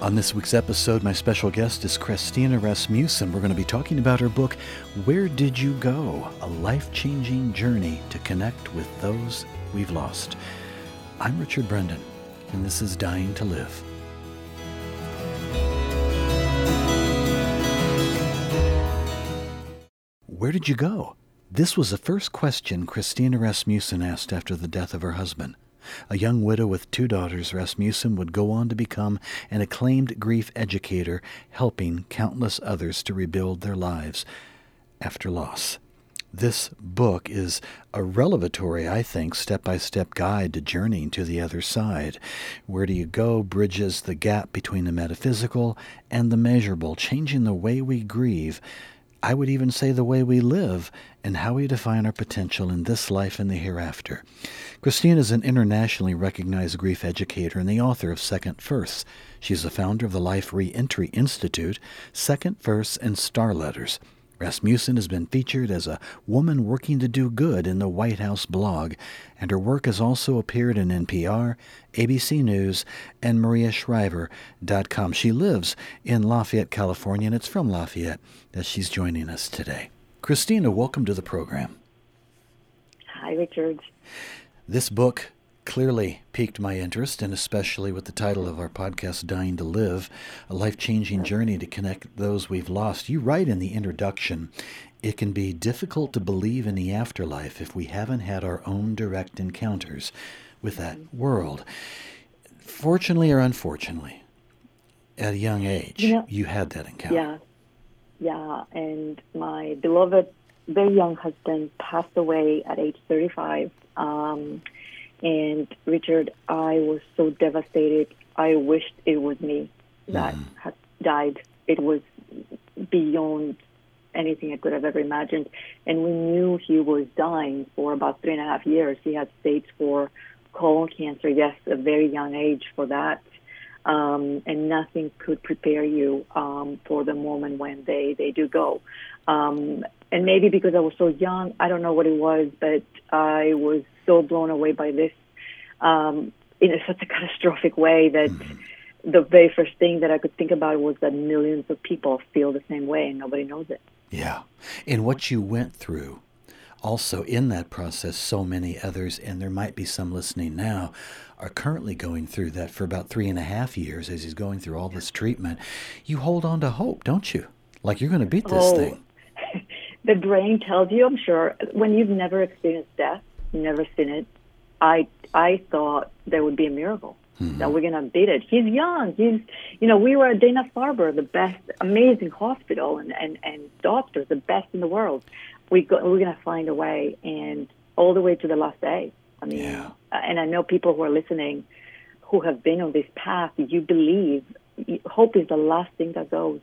On this week's episode, my special guest is Christina Rasmussen. We're going to be talking about her book, Where Did You Go? A Life-Changing Journey to Connect with Those We've Lost. I'm Richard Brendan, and this is Dying to Live. Where did you go? This was the first question Christina Rasmussen asked after the death of her husband. A young widow with 2 daughters, Rasmussen would go on to become an acclaimed grief educator, helping countless others to rebuild their lives after loss. This book is a revelatory, I think, step-by-step guide to journeying to the other side. Where Do You Go bridges the gap between the metaphysical and the measurable, changing the way we grieve, I would even say the way we live, and how we define our potential in this life and the hereafter. Christina is an internationally recognized grief educator and the author of Second Firsts. She's the founder of the Life Reentry Institute, Second Firsts, and Star Letters. Rasmussen has been featured as a woman working to do good in the White House blog, and her work has also appeared in NPR, ABC News, and MariaShriver.com. She lives in Lafayette, California, and it's from Lafayette that she's joining us today. Christina, welcome to the program. Hi, Richard. This book clearly piqued my interest, and especially with the title of our podcast, Dying to Live, a life-changing journey to connect those we've lost. You write in the introduction, it can be difficult to believe in the afterlife if we haven't had our own direct encounters with that world. Fortunately or unfortunately, at a young age, you had that encounter. Yeah, and my beloved, very young husband passed away at age 35. And Richard, I was so devastated. I wished it was me that had died. It was beyond anything I could have ever imagined. And we knew he was dying for about 3.5 years. He had stage 4 colon cancer. Yes, a very young age for that. And nothing could prepare you for the moment when they do go. And maybe because I was so young, I don't know what it was, but I was so blown away by this in such a catastrophic way that the very first thing that I could think about was that millions of people feel the same way and nobody knows it. Yeah. And what you went through, also in that process, so many others, and there might be some listening now, are currently going through that for about 3.5 years as he's going through all this treatment. You hold on to hope, don't you? Like you're going to beat this thing. The brain tells you, I'm sure, when you've never experienced death, you've never seen it, I thought there would be a miracle, that we're going to beat it. He's young. We were at Dana-Farber, the best, amazing hospital and doctors, the best in the world. We're going to find a way, and all the way to the last day. I mean, and I know people who are listening who have been on this path, you believe, hope is the last thing that goes.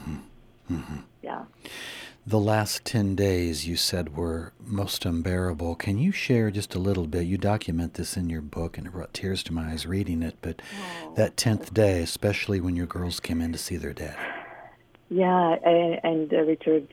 Yeah. The last 10 days, you said, were most unbearable. Can you share just a little bit? You document this in your book, and it brought tears to my eyes reading it, but that 10th day, especially when your girls came in to see their dad. Yeah, and Richard,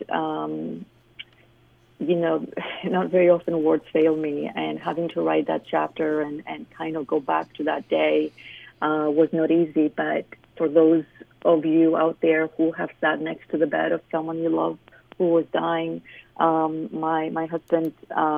not very often words fail me, and having to write that chapter and kind of go back to that day was not easy, but for those of you out there who have sat next to the bed of someone you love who was dying, my husband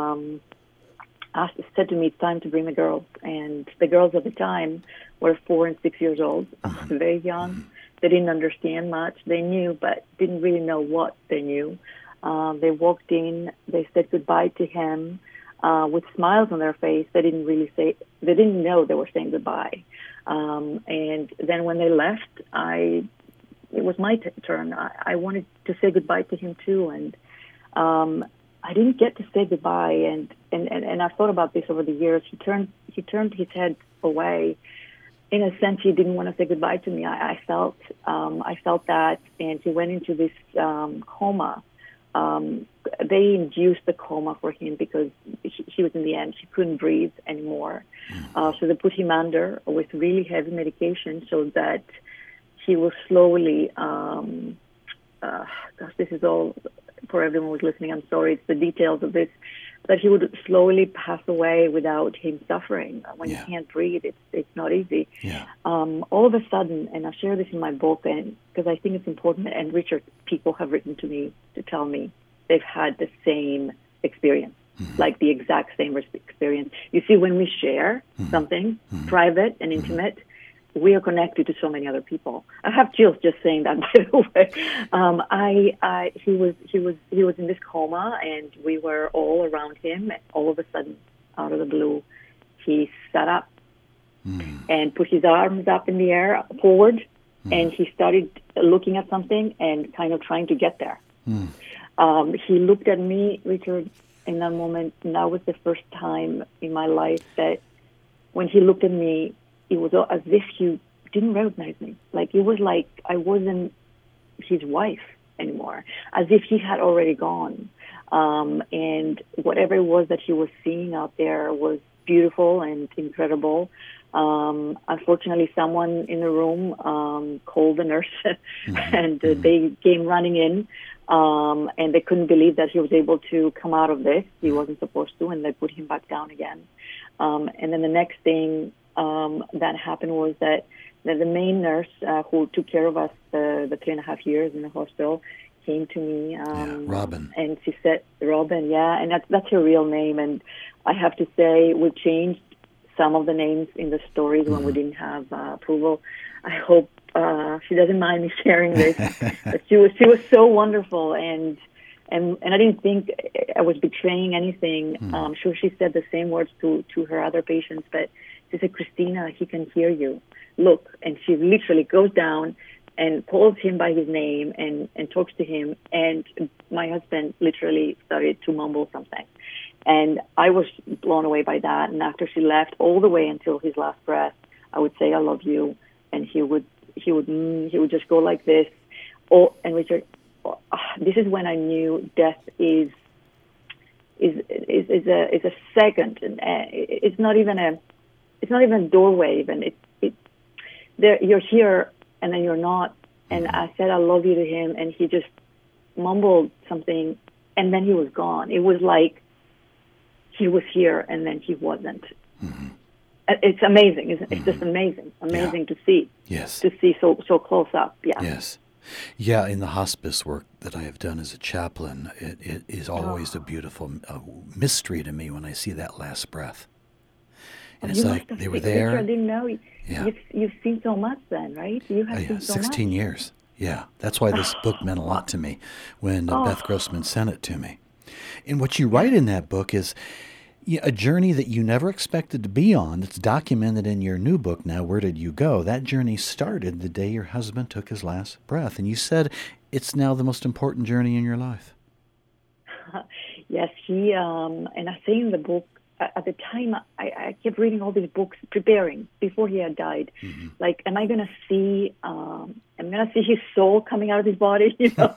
said to me, it's time to bring the girls. And the girls at the time were 4 and 6 years old, very young. They didn't understand much. They knew, but didn't really know what they knew. They walked in, they said goodbye to him with smiles on their face. They didn't know they were saying goodbye. And then when they left, it was my turn. I wanted to say goodbye to him too, and I didn't get to say goodbye. And I've thought about this over the years. He turned his head away. In a sense, he didn't want to say goodbye to me. I felt that, and he went into this coma. They induced the coma for him because he was in the end. He couldn't breathe anymore. So they put him under with really heavy medication so that he will slowly, this is all for everyone who's listening. I'm sorry, it's the details of this. that he would slowly pass away without him suffering. When you Yeah. can't breathe, it's not easy. Yeah. All of a sudden, and I share this in my book, and because I think it's important, and Richard, people have written to me to tell me they've had the same experience, like the exact same experience. You see, when we share something private and intimate, we are connected to so many other people. I have chills just saying that, by the way. He was in this coma, and we were all around him. And all of a sudden, out of the blue, he sat up and put his arms up in the air, forward, and he started looking at something and kind of trying to get there. He looked at me, Richard, in that moment, and that was the first time in my life that when he looked at me, it was as if he didn't recognize me. Like, it was like I wasn't his wife anymore, as if he had already gone. And whatever it was that he was seeing out there was beautiful and incredible. Unfortunately, someone in the room called the nurse, and they came running in, and they couldn't believe that he was able to come out of this. He wasn't supposed to, and they put him back down again. And then the next thing that happened was that the main nurse who took care of us the 3.5 years in the hospital came to me. Robin. And she said, Robin, yeah, and that's her real name. And I have to say, we changed some of the names in the stories when we didn't have approval. I hope she doesn't mind me sharing this. But she was so wonderful, and I didn't think I was betraying anything. I'm sure she said the same words to her other patients, but she said, Christina, he can hear you. Look. And she literally goes down and calls him by his name and talks to him. And my husband literally started to mumble something. And I was blown away by that. And after she left, all the way until his last breath, I would say, I love you. And he would just go like this. Oh, and Richard, this is when I knew death is a second. And it's not even a doorway. Even you're here and then you're not. And I said I love you to him, and he just mumbled something, and then he was gone. It was like he was here and then he wasn't. It's amazing. It's just amazing to see. Yes. To see so close up. Yeah. Yes. Yeah, in the hospice work that I have done as a chaplain, it is always a beautiful mystery to me when I see that last breath. And it's like they were there. Richard, I didn't know. Yeah. You've seen so much then, right? You have seen so 16 much. years. Yeah, that's why this book meant a lot to me when Beth Grossman sent it to me. And what you write in that book is a journey that you never expected to be on. That's documented in your new book now, Where Did You Go? That journey started the day your husband took his last breath. And you said it's now the most important journey in your life. Yes, he, and I say in the book, at the time, I kept reading all these books, preparing before he had died. Like, am I going to see? I'm going to see his soul coming out of his body. You know,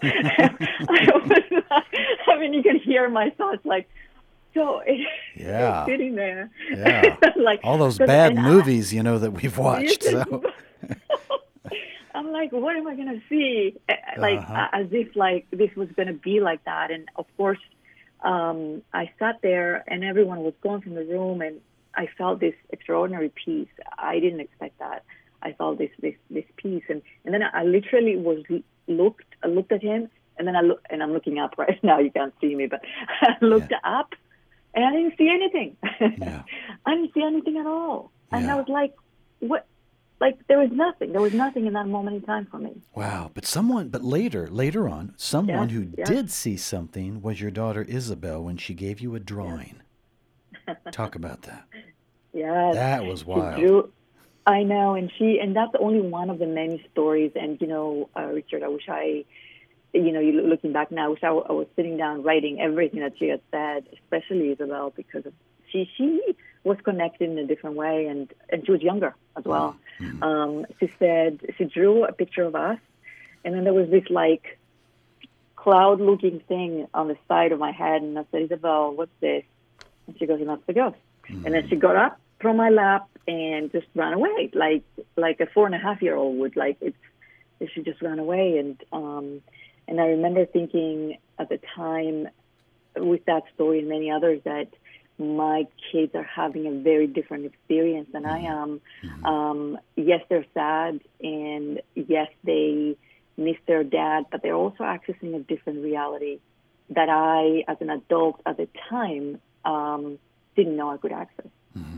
I mean, you can hear my thoughts. Like, so it's sitting there. Yeah, like all those bad movies, that we've watched. So. I'm like, what am I going to see? Like, as if like this was going to be like that. And of course, I sat there and everyone was gone from the room, and I felt this extraordinary peace. I didn't expect that. I felt this peace, and then I literally looked at him, and then and I'm looking up right now. You can't see me, but I looked up, and I didn't see anything. Yeah. I didn't see anything at all, and I was like, what? Like, there was nothing. There was nothing in that moment in time for me. Wow. But later on, someone who did see something was your daughter Isabel when she gave you a drawing. Talk about that. Yeah. That was wild. I know. And that's only one of the many stories. And, Richard, I wish looking back now, I wish I was sitting down writing everything that she had said, especially Isabel, because she was connected in a different way, and she was younger as well. She said she drew a picture of us, and then there was this like cloud-looking thing on the side of my head, and I said, Isabel, what's this? And she goes, and that's the ghost. And then she got up from my lap and just ran away, like a 4.5-year-old would. She just ran away, and I remember thinking at the time, with that story and many others, that my kids are having a very different experience than I am. Yes, they're sad, and yes, they miss their dad, but they're also accessing a different reality that I, as an adult at the time, didn't know I could access.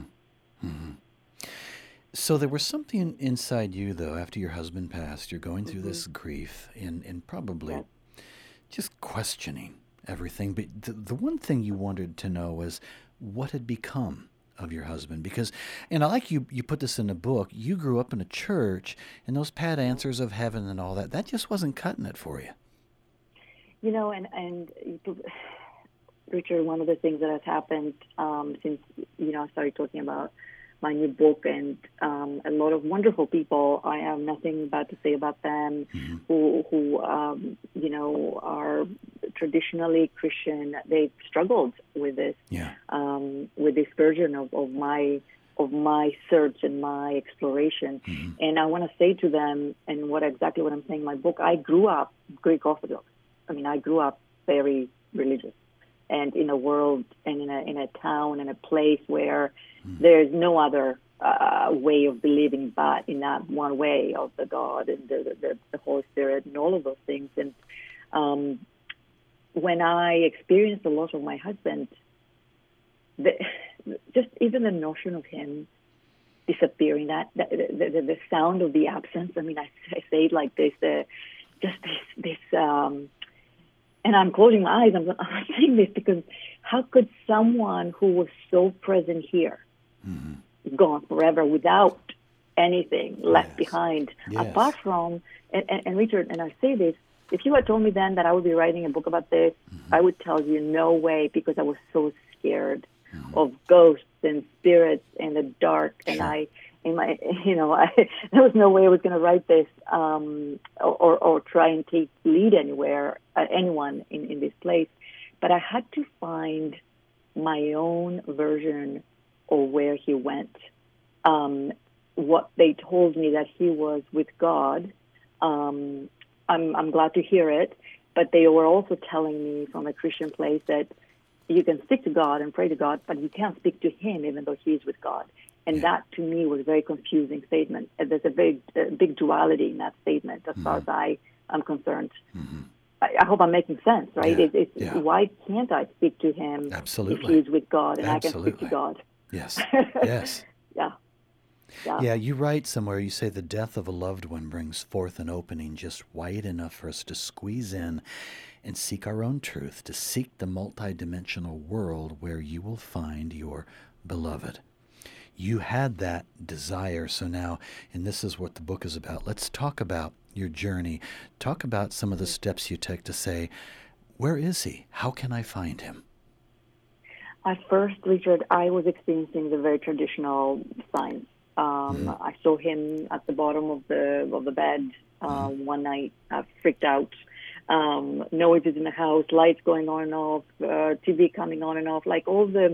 So there was something inside you, though, after your husband passed. You're going through this grief and probably just questioning everything. But the one thing you wanted to know was what had become of your husband. Because, and I like you put this in the book, you grew up in a church, and those pat answers of heaven and all that just wasn't cutting it for you. You know, and Richard, one of the things that has happened since, I started talking about my new book, and a lot of wonderful people, I have nothing bad to say about them, who are traditionally Christian. They've struggled with this, with this version of my search and my exploration. And I want to say to them, and exactly what I'm saying in my book, I grew up Greek Orthodox. I mean, I grew up very religious, and in a world and in a town and a place where there's no other way of believing but in that one way of the God and the Holy Spirit and all of those things. And when I experienced the loss of my husband, just even the notion of him disappearing, the sound of the absence. I mean, I say it like this, and I'm closing my eyes. I'm saying this because how could someone who was so present here, gone forever without anything left behind, apart from, and Richard, and I say this, if you had told me then that I would be writing a book about this, I would tell you no way, because I was so scared of ghosts and spirits and the dark, and there was no way I was going to write this or try and take lead anywhere, anyone in this place. But I had to find my own version of where he went. What they told me that he was with God, I'm glad to hear it. But they were also telling me from a Christian place that you can speak to God and pray to God, but you can't speak to him even though he is with God. And that, to me, was a very confusing statement. There's a very big duality in that statement as far as I am concerned. I hope I'm making sense, right? Why can't I speak to him if he's with God and I can speak to God? Yes. Yeah, you write somewhere, you say the death of a loved one brings forth an opening just wide enough for us to squeeze in and seek our own truth, to seek the multidimensional world where you will find your beloved. You had that desire, so now, and this is what the book is about, let's talk about your journey. Talk about some of the steps you take to say, where is he? How can I find him? At first, Richard, I was experiencing the very traditional signs. I saw him at the bottom of the bed one night. I freaked out. Noises in the house, lights going on and off, TV coming on and off, like all the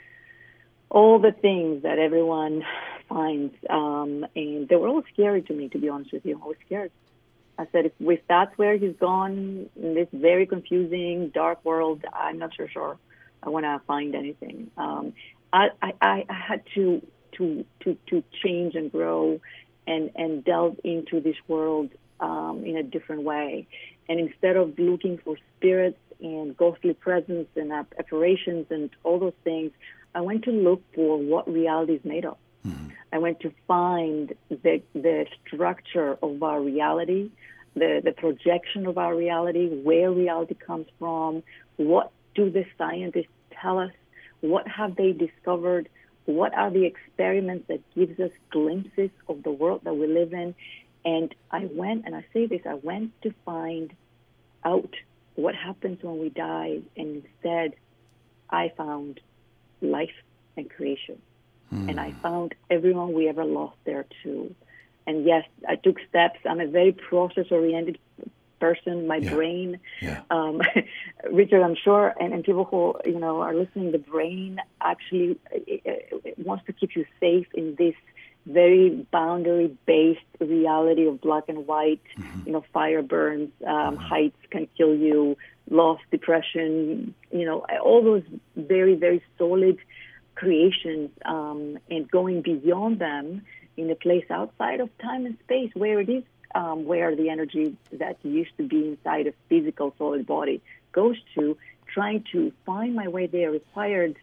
things that everyone finds. And they were all scary to me, to be honest with you. I was scared. I said, if that's where he's gone, in this very confusing, dark world, I'm not sure I want to find anything. I had to change and grow and delve into this world in a different way. And instead of looking for spirits and ghostly presence and apparitions and all those things, I went to look for what reality is made of. I went to find the structure of our reality, the projection of our reality, where reality comes from, what do the scientists tell us, what have they discovered, what are the experiments that gives us glimpses of the world that we live in. And I went to find out what happens when we die, and instead I found life and creation. And I found everyone we ever lost there too. And yes, I took steps. I'm a very process-oriented person. My brain, Richard, I'm sure, and people who are listening, the brain actually it wants to keep you safe in this very boundary-based reality of black and white. Fire burns, heights can kill you, loss, depression, all those very, very solid creations, and going beyond them in a place outside of time and space where it is, where the energy that used to be inside a physical solid body goes to, trying to find my way there required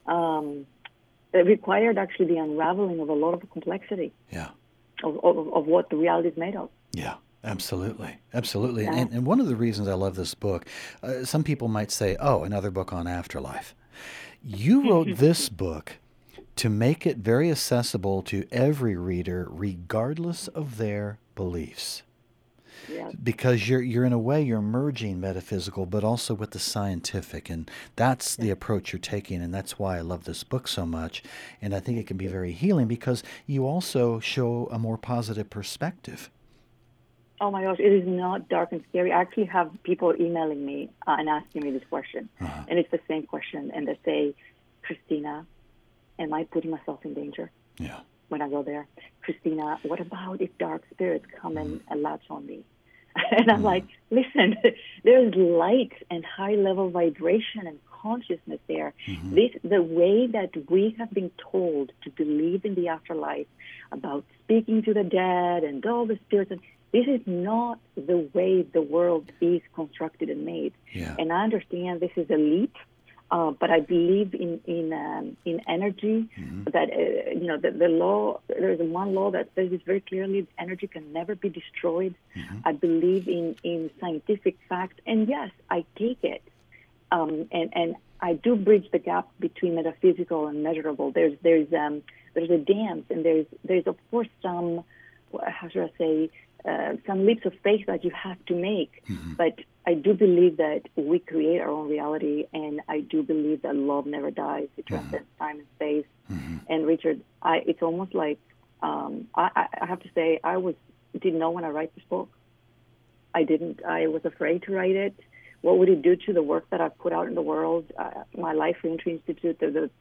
actually the unraveling of a lot of complexity. Yeah. Of what the reality is made of. Yeah. Absolutely. Absolutely. Yeah. And one of the reasons I love this book, some people might say, oh, another book on afterlife. You wrote this book to make it very accessible to every reader, regardless of their beliefs. Yeah. Because you're in a way, you're merging metaphysical, but also with the scientific. And that's the approach you're taking. And that's why I love this book so much. And I think it can be very healing because you also show a more positive perspective. Oh my gosh, it is not dark and scary. I actually have people emailing me and asking me this question. And it's the same question. And they say, Christina, am I putting myself in danger? Yeah. When I go there? Christina, what about if dark spirits come and latch on me? And I'm like, listen, there's light and high-level vibration and consciousness there. The way that we have been told to believe in the afterlife, about speaking to the dead and all the spirits, this is not the way the world is constructed and made. Yeah. And I understand this is a leap, but I believe in energy. That the law. There is one law that says this very clearly: energy can never be destroyed. I believe in scientific fact, and yes, I take it. And I do bridge the gap between metaphysical and measurable. There's a dance, and there's of course some, how should I say, some leaps of faith that you have to make. But I do believe that we create our own reality, and I do believe that love never dies. It transcends time and space. And Richard, it's almost like I have to say didn't know when I write this book. I didn't. I was afraid to write it. What would it do to the work that I've put out in the world? My Life Reentry Institute.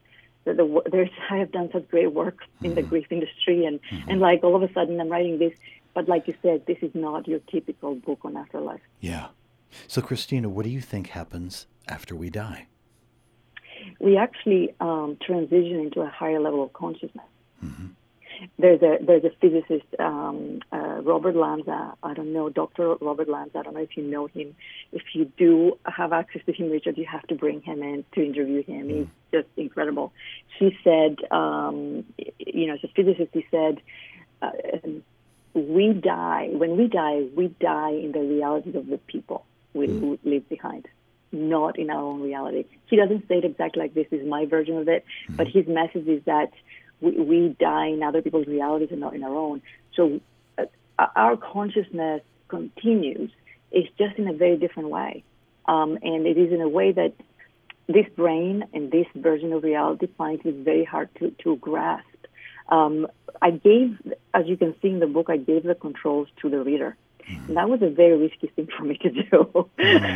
I have done such great work in the grief industry, and like all of a sudden I'm writing this. But like you said, this is not your typical book on afterlife. Yeah. So, Christina, what do you think happens after we die? We actually transition into a higher level of consciousness. There's a physicist, Robert Lanza. I don't know, Dr. Robert Lanza. I don't know if you know him. If you do have access to him, Richard, you have to bring him in to interview him. He's just incredible. He said, as a physicist, he said, when we die in the realities of the people we leave behind, not in our own reality. He doesn't say it exactly like this. Is my version of it, but his message is that we die in other people's realities and not in our own. So our consciousness continues. It's just in a very different way, and it is in a way that this brain and this version of reality finds it very hard to grasp. I gave, as you can see in the book, I gave the controls to the reader. And that was a very risky thing for me to do.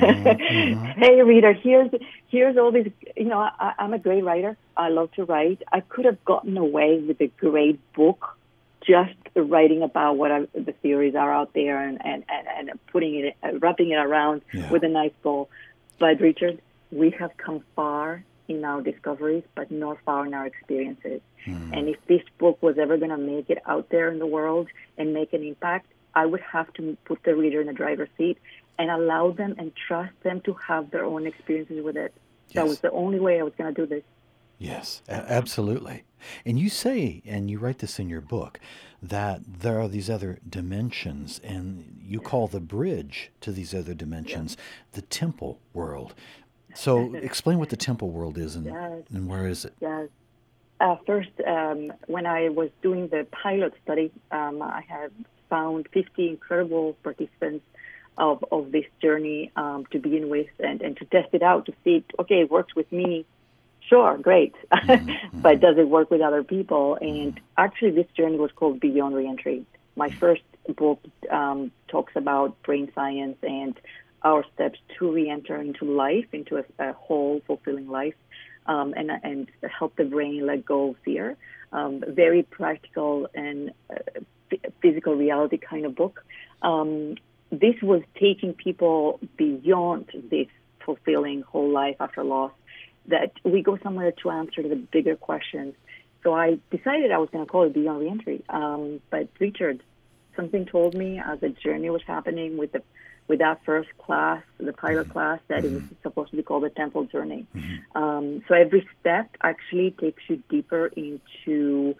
Hey, reader, here's all these, I'm a great writer. I love to write. I could have gotten away with a great book just writing about what the theories are out there and wrapping it around with a nice bow. But, Richard, we have come far in our discoveries, but not far in our experiences. And if this book was ever going to make it out there in the world and make an impact, I would have to put the reader in the driver's seat and allow them and trust them to have their own experiences with it. Yes. That was the only way I was going to do this. Yes, absolutely. And you say, and you write this in your book, that there are these other dimensions, and you call the bridge to these other dimensions the temple world. So explain what the temple world is and where is it? Yes. First, when I was doing the pilot study, I had found 50 incredible participants of this journey to begin with and to test it out to see, okay, it works with me. Sure, great. But does it work with other people? And actually, this journey was called Beyond Reentry. My first book talks about brain science and our steps to reenter into life, into a whole, fulfilling life. and help the brain let go of fear. Very practical and physical reality kind of book. This was taking people beyond this fulfilling whole life after loss, that we go somewhere to answer the bigger questions. So I decided I was going to call it Beyond Reentry. But Richard, something told me as the journey was happening with that first class, the pilot class, that it was supposed to be called the Temple Journey. So every step actually takes you deeper into,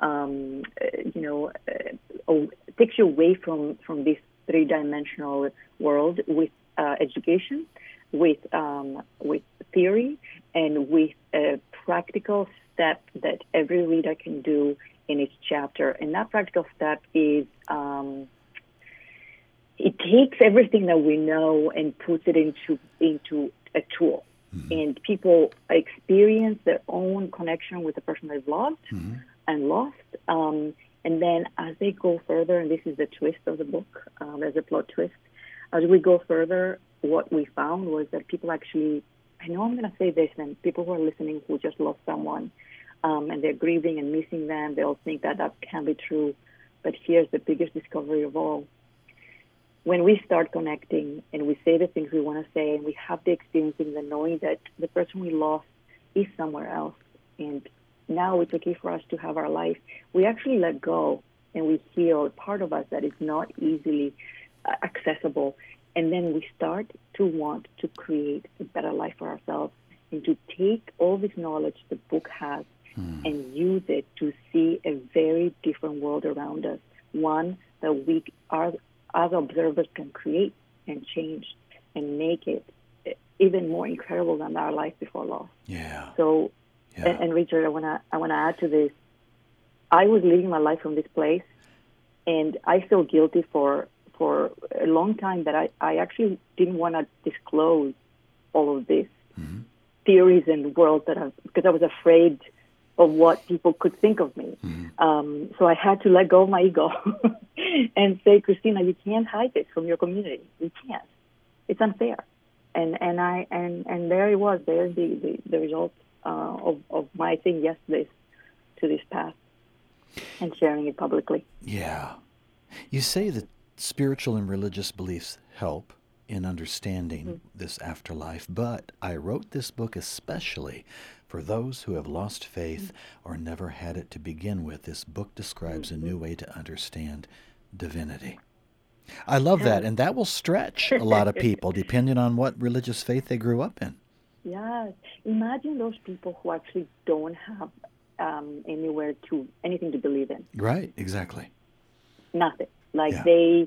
takes you away from this three-dimensional world with education, with theory, and with a practical step that every reader can do in each chapter. And that practical step is it takes everything that we know and puts it into a tool. And people experience their own connection with the person they've loved and lost. And then as they go further, and this is the twist of the book, there's a plot twist. As we go further, what we found was that people actually, I know I'm going to say this, and people who are listening who just lost someone, and they're grieving and missing them, they'll think that can be true. But here's the biggest discovery of all. When we start connecting and we say the things we want to say, and we have the experiencing, the knowing that the person we lost is somewhere else, and now it's okay for us to have our life, we actually let go and we heal a part of us that is not easily accessible. And then we start to want to create a better life for ourselves and to take all this knowledge the book has and use it to see a very different world around us, one that we are, as observers, can create and change and make it even more incredible than our life before loss. Yeah. So, yeah. And Richard, I wanna add to this. I was living my life from this place, and I feel guilty for a long time that I actually didn't want to disclose all of this theories and worlds because I was afraid of what people could think of me. So I had to let go of my ego and say, Christina, you can't hide this from your community. You can't. It's unfair. And there it was. There's the result of my saying yes to this path and sharing it publicly. Yeah. You say that spiritual and religious beliefs help in understanding this afterlife, but I wrote this book especially for those who have lost faith or never had it to begin with. This book describes a new way to understand divinity. I love that, and that will stretch a lot of people depending on what religious faith they grew up in. Yes. Imagine those people who actually don't have anything to believe in. Right, exactly. Nothing. Like Yeah.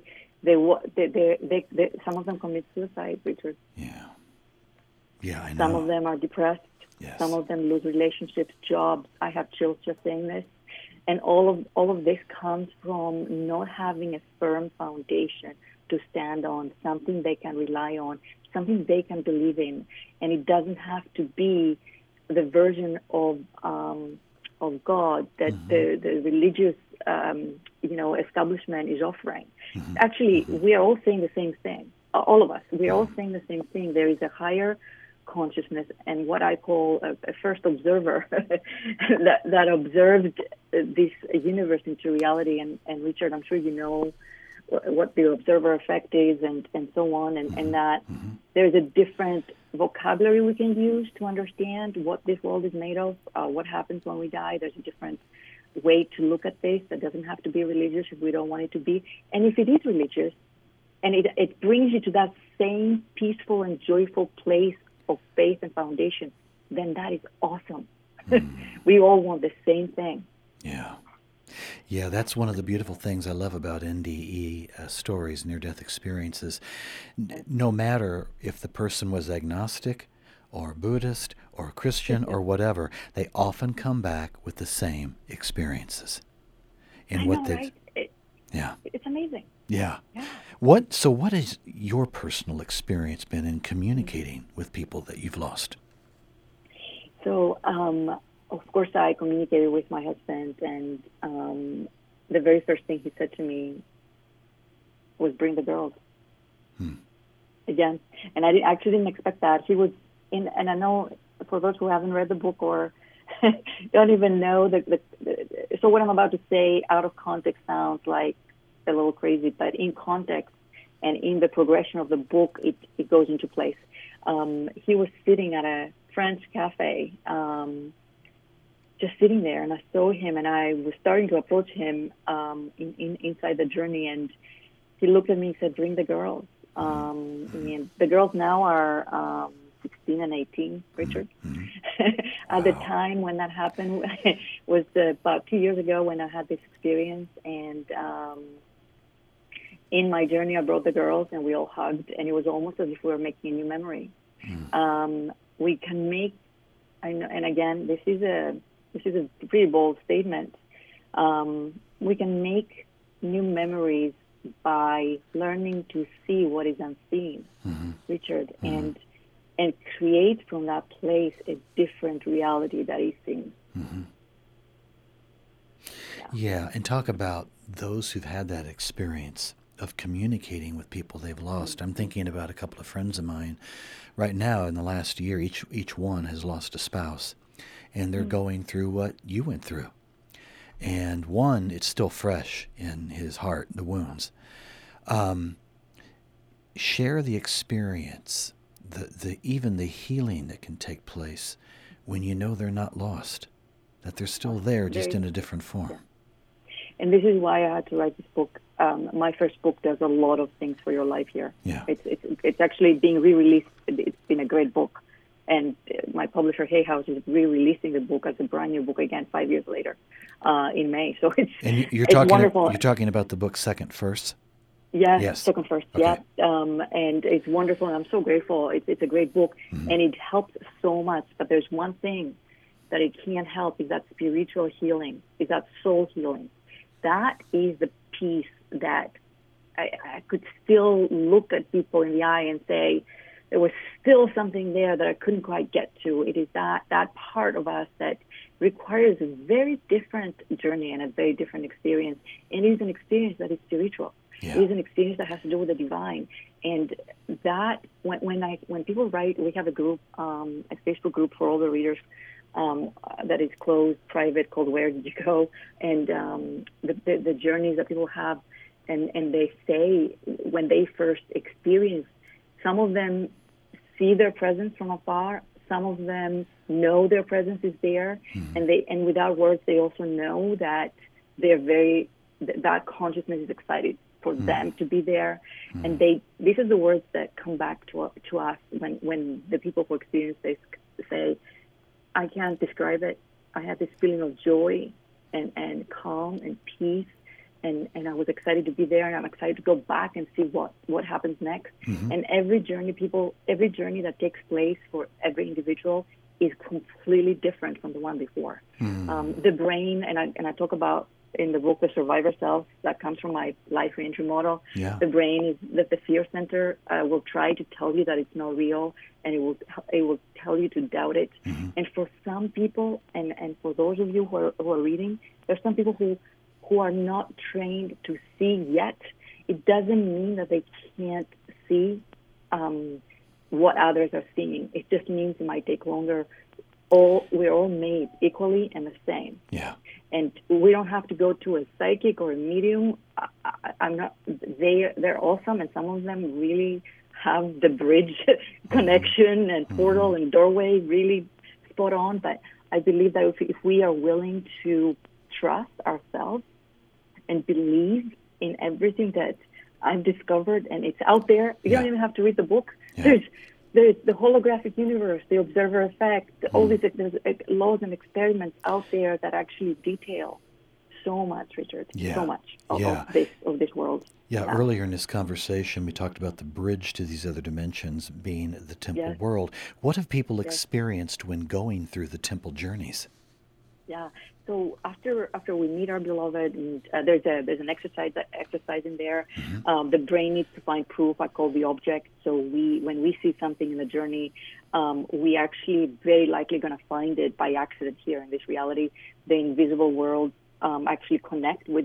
they some of them commit suicide, Richard. Yeah. Yeah, I know. Some of them are depressed. Yes. Some of them lose relationships, jobs. I have chills just saying this. And all of this comes from not having a firm foundation to stand on, something they can rely on, something they can believe in. And it doesn't have to be the version of God that the religious establishment is offering. Actually, we are all saying the same thing. All of us, we are all saying the same thing. There is a higher consciousness, and what I call a first observer that observed this universe into reality. And Richard, I'm sure you know what the observer effect is, and so on, and that there's a different vocabulary we can use to understand what this world is made of, what happens when we die. There's a different way to look at this that doesn't have to be religious if we don't want it to be. And if it is religious, and it brings you to that same peaceful and joyful place of faith and foundation, then that is awesome. We all want the same thing. Yeah. Yeah, that's one of the beautiful things I love about NDE stories, near-death experiences. No matter if the person was agnostic or Buddhist or Christian or whatever, they often come back with the same experiences. Right? Yeah. It's amazing. Yeah. Yeah. What has your personal experience been in communicating with people that you've lost? So, of course, I communicated with my husband, and the very first thing he said to me was, "Bring the girls." Again, and I actually didn't expect that. He was and I know for those who haven't read the book or don't even know so what I'm about to say out of context sounds like a little crazy, but in context and in the progression of the book, it goes into place. He was sitting at a French cafe, just sitting there, and I saw him, and I was starting to approach him inside the journey, and he looked at me and said, "Bring the girls." And the girls now are 16 and 18, Richard. At the time when that happened was about 2 years ago when I had this experience, and in my journey I brought the girls and we all hugged, and it was almost as if we were making a new memory. We can make, and again, this is a pretty bold statement. We can make new memories by learning to see what is unseen, Richard, and create from that place a different reality that is seen. Yeah, and talk about those who've had that experience of communicating with people they've lost. I'm thinking about a couple of friends of mine right now in the last year. Each one has lost a spouse, and they're going through what you went through. And one, it's still fresh in his heart, the wounds. Share the experience, even the healing that can take place when you know they're not lost, that they're still there, just in a different form. Yeah. And this is why I had to write this book. My first book does a lot of things for your life here. Yeah. It's actually being re-released. It's been a great book. And my publisher, Hay House, is re-releasing the book as a brand new book again 5 years later in May. So it's wonderful. You're talking about the book Second First? Yes. Second First, okay. yeah. And it's wonderful, and I'm so grateful. It's a great book, and it helps so much. But there's one thing that it can't help, is that spiritual healing, is that soul healing. That is the piece that I could still look at people in the eye and say, there was still something there that I couldn't quite get to. It is that part of us that requires a very different journey and a very different experience. And it is an experience that is spiritual. Yeah. It is an experience that has to do with the divine. And that, when people write, we have a group, a Facebook group for all the readers that is closed, private, called Where Did You Go? And the journeys that people have, and they say when they first experience, some of them see their presence from afar, some of them know their presence is there, and without words they also know that that consciousness is excited for them to be there. And these are the words that come back to us when the people who experience this say, I can't describe it. I had this feeling of joy and calm and peace, and I was excited to be there, and I'm excited to go back and see what happens next. And every journey that takes place for every individual is completely different from the one before. The brain, and I talk about in the book, the survivor self, that comes from my life reentry model. Yeah. The brain is that the fear center will try to tell you that it's not real, and it will tell you to doubt it. And for some people, and for those of you who are reading, there's some people who are not trained to see yet. It doesn't mean that they can't see what others are seeing. It just means it might take longer. We're all made equally and the same. Yeah. And we don't have to go to a psychic or a medium. They're awesome, and some of them really have the bridge connection and portal and doorway really spot on. But I believe that if we are willing to trust ourselves and believe in everything that I've discovered, and it's out there, you don't even have to read the book. Yeah. There's the holographic universe, the observer effect, all these there's laws and experiments out there that actually detail so much, Richard, so much of this world. Yeah, earlier in this conversation, we talked about the bridge to these other dimensions being the temple world. What have people experienced when going through the temple journeys? Yeah. So after we meet our beloved, and there's an exercise in there. The brain needs to find proof. I call the object. So when we see something in the journey, we actually very likely going to find it by accident here in this reality. The invisible world actually connect with this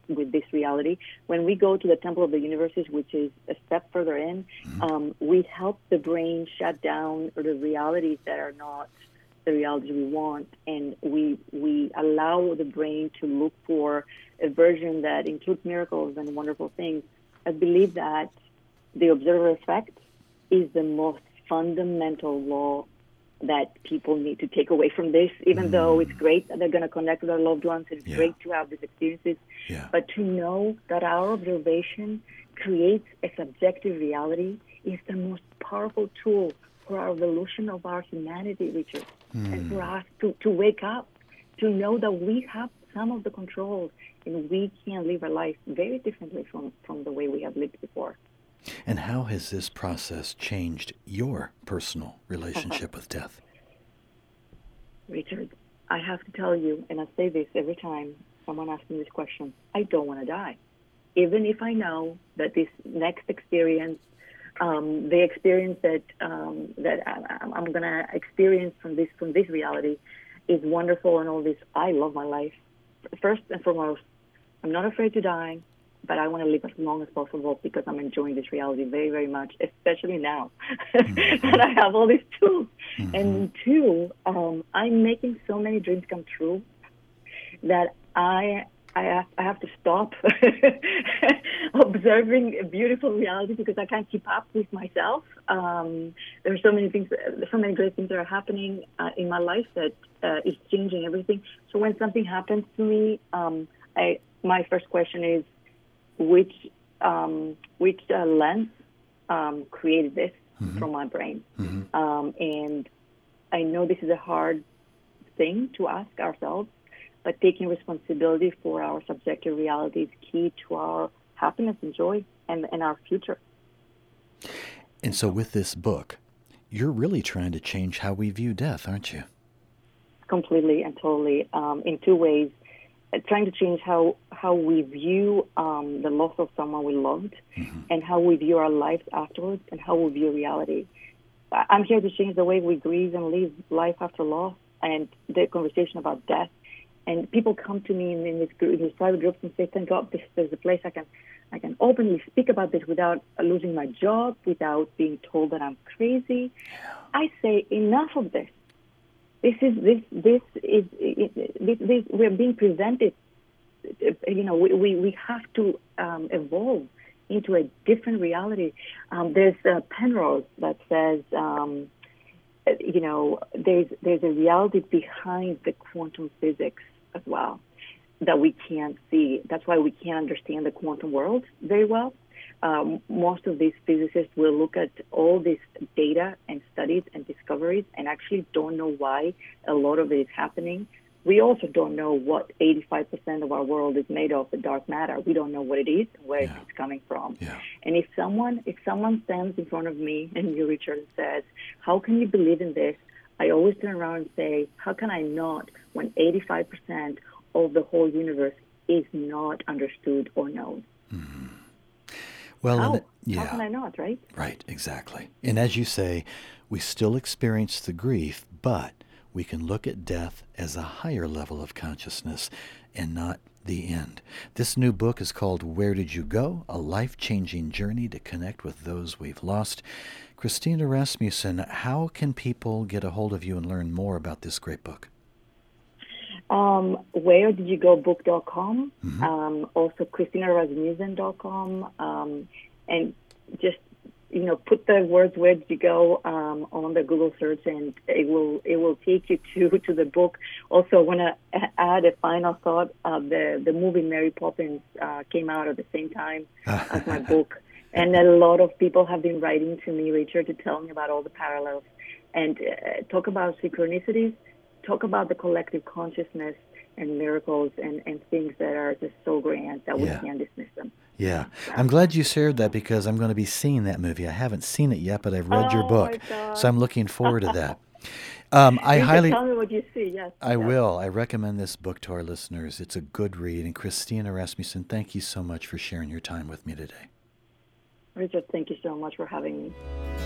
with this reality. When we go to the Temple of the Universes, which is a step further in, we help the brain shut down the realities that are not the realities we want, and we allow the brain to look for a version that includes miracles and wonderful things. I believe that the observer effect is the most fundamental law that people need to take away from this, even though it's great that they're going to connect with their loved ones, and it's great to have these experiences, but to know that our observation creates a subjective reality is the most powerful tool for our evolution of our humanity, Richard, and for us to wake up, to know that we have some of the controls, and we can live our life very differently from the way we have lived before. And how has this process changed your personal relationship with death? Richard, I have to tell you, and I say this every time someone asks me this question, I don't want to die. Even if I know that this next experience, the experience that I'm going to experience from this reality is wonderful and all this, I love my life. First and foremost, I'm not afraid to die, but I want to live as long as possible because I'm enjoying this reality very, very much, especially now that I have all these tools. And two, I'm making so many dreams come true that I have to stop observing a beautiful reality because I can't keep up with myself. There's so many things, so many great things that are happening in my life that is changing everything. So when something happens to me, my first question is, which lens created this from my brain? And I know this is a hard thing to ask ourselves, but taking responsibility for our subjective reality is key to our happiness and joy and our future. And so with this book, you're really trying to change how we view death, aren't you? Completely and totally, in two ways. Trying to change how we view the loss of someone we loved and how we view our lives afterwards and how we view reality. I'm here to change the way we grieve and live life after loss and the conversation about death. And people come to me in these private groups and say, thank God there's a place I can openly speak about this without losing my job, without being told that I'm crazy. I say, enough of this. We're being presented, we have to evolve into a different reality. There's Penrose that says, there's a reality behind the quantum physics as well that we can't see. That's why we can't understand the quantum world very well. Most of these physicists will look at all this data and studies and discoveries and actually don't know why a lot of it is happening. We also don't know what 85% of our world is made of, the dark matter. We don't know what it is and where it's coming from. And if someone stands in front of me and you, Richard, and says, how can you believe in this? I always turn around and say, how can I not when 85% of the whole universe is not understood or known? Well, how can I not, right? Right, exactly. And as you say, we still experience the grief, but we can look at death as a higher level of consciousness and not the end. This new book is called Where Did You Go? A Life-Changing Journey to Connect with Those We've Lost. Christina Rasmussen, how can people get a hold of you and learn more about this great book? WhereDidYouGoBook.com, also ChristinaRasmussen.com, and just put the words "Where did you go" on the Google search, and it will take you to the book. Also, I want to add a final thought. The movie Mary Poppins came out at the same time as my book, and a lot of people have been writing to me, Richard, to tell me about all the parallels and talk about synchronicities. Talk about the collective consciousness and miracles and things that are just so grand that we can't dismiss them. Yeah. I'm glad you shared that because I'm going to be seeing that movie. I haven't seen it yet, but I've read your book, so I'm looking forward to that. Tell me what you see, yes. I will. I recommend this book to our listeners. It's a good read. And Christina Rasmussen, thank you so much for sharing your time with me today. Richard, thank you so much for having me.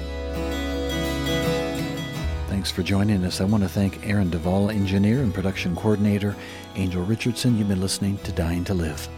Thanks for joining us. I want to thank Aaron Duvall, engineer and production coordinator, Angel Richardson. You've been listening to Dying to Live.